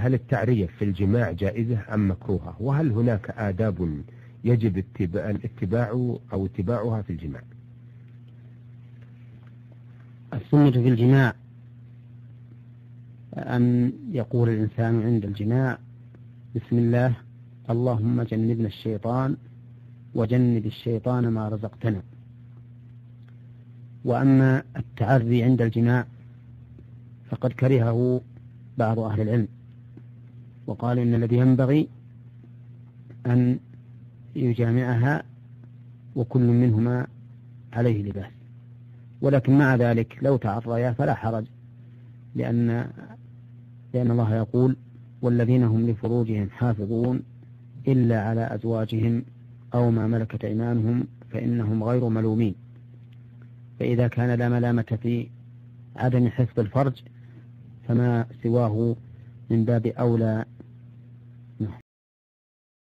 هل التعرية في الجماع جائزة أم مكروهة؟ وهل هناك آداب يجب اتباعها في الجماع؟ السنة في الجماع أن يقول الإنسان عند الجماع: بسم الله، اللهم جنبنا الشيطان وجنب الشيطان ما رزقتنا. وأما التعري عند الجماع فقد كرهه بعض أهل العلم، وقالوا إن الذي ينبغي أن يجامعها وكل منهما عليه لباس، ولكن مع ذلك لو تعريا فلا حرج، لأن الله يقول: والذين هم لفروجهم حافظون إلا على أزواجهم أو ما ملكت أيمانهم فإنهم غير ملومين. فإذا كان لا ملامة في عدم حفظ الفرج فما سواه من باب أولى